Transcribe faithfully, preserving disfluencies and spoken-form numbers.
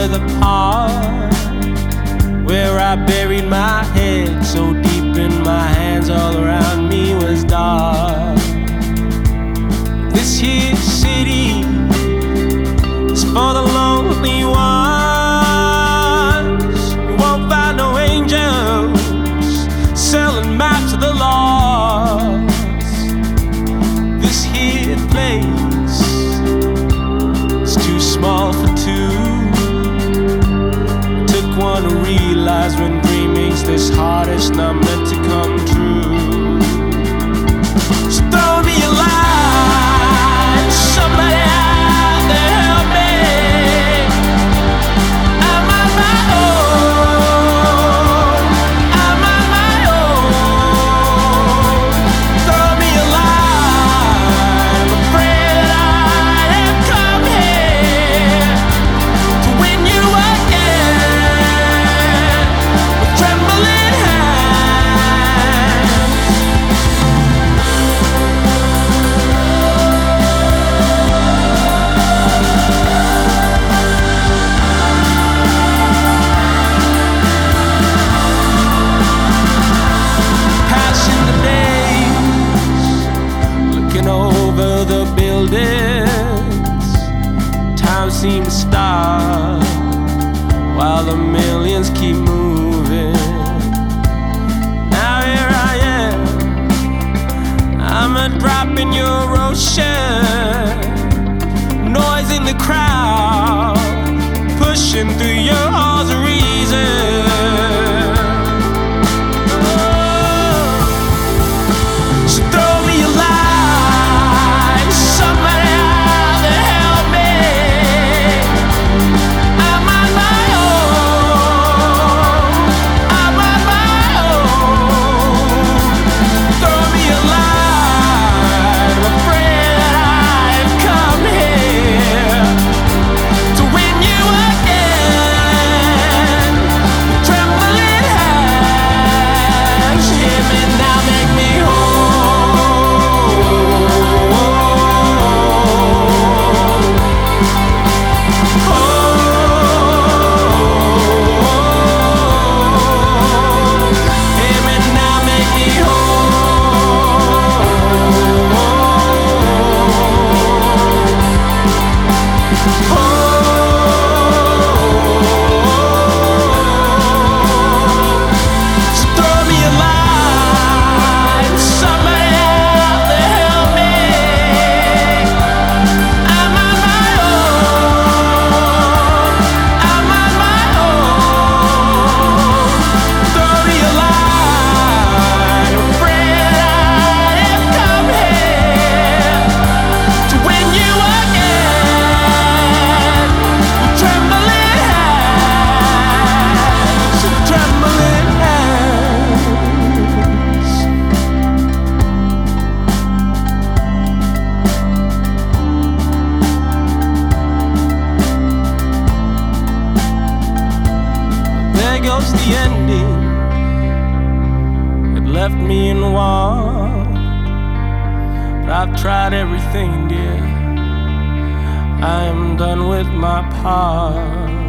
over the park where I buried my head so deep in my hands, all around me was dark. This here city is for the lonely ones. You won't find no angels selling maps of the lost. This here place is too small for two. It took one to realize when dreaming's this hard, it's not meant to come true. So throw me a line, somebody out there help me. I'm on my own, I'm on my own. Throw me a line, I'm afraid that I have come here to win you again with trembling hands. Passing the days, looking over the buildings. Time seems to stop while the millions keep moving. Now here I am, I'm a drop in your ocean, noise in the crowd, pushing through your halls of reason. So throw me a line, somebody out there help me. I'm on my own, I'm on my own. Throw me a line, I'm afraid that I've come here to win you again with trembling hands. Hear me now, make me whole. Hear me now, make me So throw me a line, somebody out there help me. I'm on my own, I'm on my own. Throw me a line, I'm afraid I have come here to win you again with trembling hands, with trembling hands. There goes the ending. It left me in want, but I've tried everything, dear. I am done with my part.